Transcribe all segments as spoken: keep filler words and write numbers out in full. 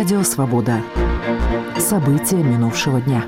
Радио «Свобода». События минувшего дня.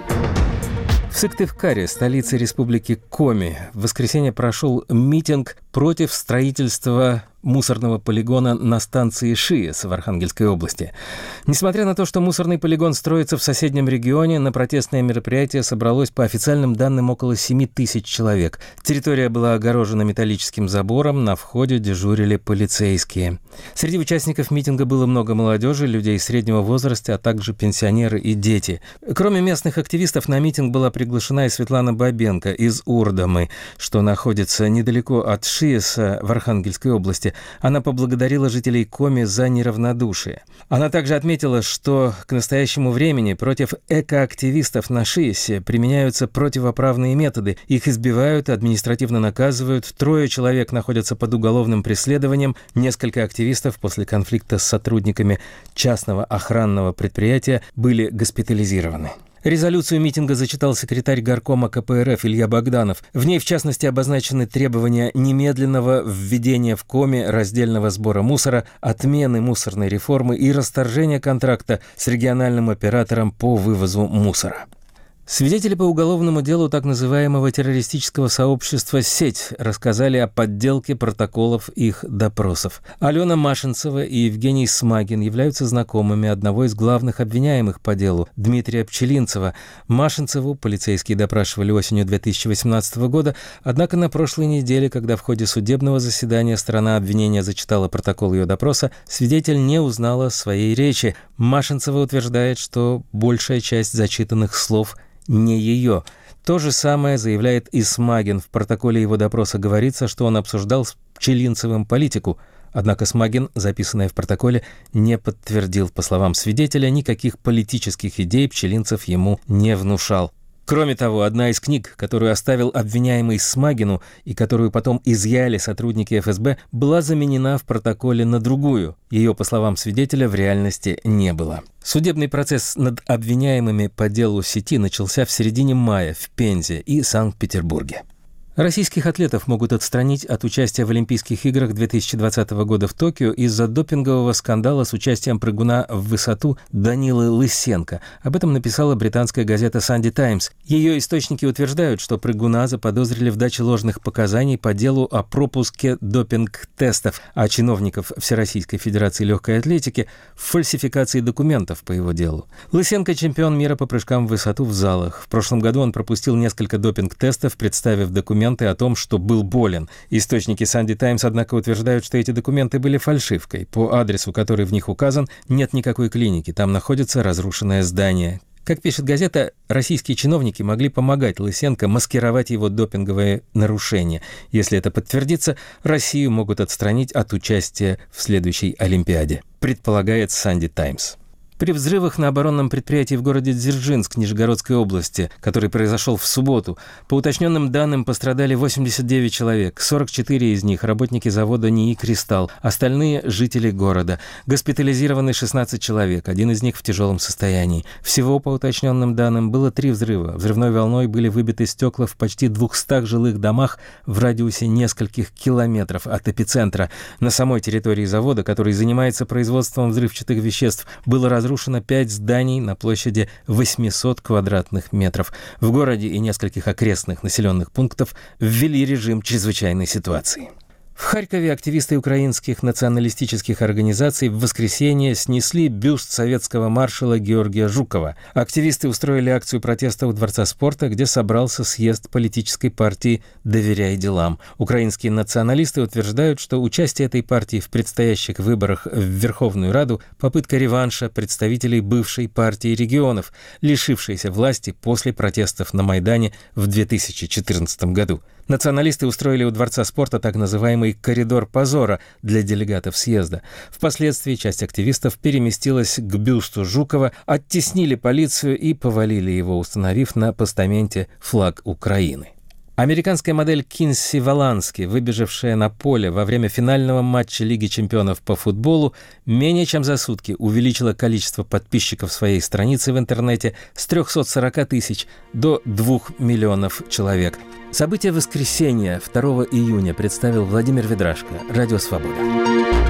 В Сыктывкаре, столице республики Коми, в воскресенье прошел митинг против строительства мусорного полигона на станции ШИЭС в Архангельской области. Несмотря на то, что мусорный полигон строится в соседнем регионе, на протестное мероприятие собралось по официальным данным около семь тысяч человек. Территория была огорожена металлическим забором, на входе дежурили полицейские. Среди участников митинга было много молодежи, людей среднего возраста, а также пенсионеры и дети. Кроме местных активистов, на митинг была приглашена и Светлана Бабенко из Урдамы, что находится недалеко от ШИЭСа в Архангельской области. Она поблагодарила жителей Коми за неравнодушие. Она также отметила, что к настоящему времени против экоактивистов на ШИЭСе применяются противоправные методы. Их избивают, административно наказывают. Трое человек находятся под уголовным преследованием. Несколько активистов после конфликта с сотрудниками частного охранного предприятия были госпитализированы. Резолюцию митинга зачитал секретарь горкома ка пэ эр эф Илья Богданов. В ней, в частности, обозначены требования немедленного введения в Коми раздельного сбора мусора, отмены мусорной реформы и расторжения контракта с региональным оператором по вывозу мусора. Свидетели по уголовному делу так называемого террористического сообщества «Сеть» рассказали о подделке протоколов их допросов. Алена Машинцева и Евгений Смагин являются знакомыми одного из главных обвиняемых по делу, Дмитрия Пчелинцева. Машинцеву полицейские допрашивали осенью две тысячи восемнадцатого года, однако на прошлой неделе, когда в ходе судебного заседания сторона обвинения зачитала протокол ее допроса, свидетель не узнала своей речи. Машинцева утверждает, что большая часть зачитанных слов не ее. То же самое заявляет и Смагин. В протоколе его допроса говорится, что он обсуждал с Пчелинцевым политику. Однако Смагин, записанное в протоколе, не подтвердил. По словам свидетеля, никаких политических идей Пчелинцев ему не внушал. Кроме того, одна из книг, которую оставил обвиняемый Смагину и которую потом изъяли сотрудники эф эс бэ, была заменена в протоколе на другую. Ее, по словам свидетеля, в реальности не было. Судебный процесс над обвиняемыми по делу сети начался в середине мая в Пензе и Санкт-Петербурге. Российских атлетов могут отстранить от участия в Олимпийских играх две тысячи двадцатого года в Токио из-за допингового скандала с участием прыгуна в высоту Данилы Лысенко. Об этом написала британская газета «Санди Таймс». Ее источники утверждают, что прыгуна заподозрили в даче ложных показаний по делу о пропуске допинг-тестов, а чиновников Всероссийской Федерации легкой атлетики в фальсификации документов по его делу. Лысенко – чемпион мира по прыжкам в высоту в залах. В прошлом году он пропустил несколько допинг-тестов, представив документы о том, что был болен. Источники Санди Таймс, однако, утверждают, что эти документы были фальшивкой. По адресу, который в них указан, нет никакой клиники, там находится разрушенное здание. Как пишет газета, российские чиновники могли помогать Лысенко маскировать его допинговые нарушения. Если это подтвердится, Россию могут отстранить от участия в следующей Олимпиаде, предполагает Санди Таймс. При взрывах на оборонном предприятии в городе Дзержинск Нижегородской области, который произошел в субботу, по уточненным данным пострадали восемьдесят девять человек, сорок четыре из них работники завода НИИ «Кристалл», остальные – жители города. Госпитализированы шестнадцать человек, один из них в тяжелом состоянии. Всего, по уточненным данным, было три взрыва. Взрывной волной были выбиты стекла в почти двухстах жилых домах в радиусе нескольких километров от эпицентра. На самой территории завода, который занимается производством взрывчатых веществ, было разрушено Разрушено пять зданий на площади восемьсот квадратных метров. В городе и нескольких окрестных населенных пунктов ввели режим чрезвычайной ситуации. В Харькове активисты украинских националистических организаций в воскресенье снесли бюст советского маршала Георгия Жукова. Активисты устроили акцию протеста у Дворца спорта, где собрался съезд политической партии «Доверяй делам». Украинские националисты утверждают, что участие этой партии в предстоящих выборах в Верховную Раду – попытка реванша представителей бывшей партии регионов, лишившейся власти после протестов на Майдане в две тысячи четырнадцатом году. Националисты устроили у Дворца спорта так называемый «коридор позора» для делегатов съезда. Впоследствии часть активистов переместилась к бюсту Жукова, оттеснили полицию и повалили его, установив на постаменте флаг Украины. Американская модель Кинси Волански, выбежавшая на поле во время финального матча Лиги чемпионов по футболу, менее чем за сутки увеличила количество подписчиков своей страницы в интернете с трехсот сорока тысяч до двух миллионов человек. События воскресенья второго июня представил Владимир Ведрашко, Радио «Свобода».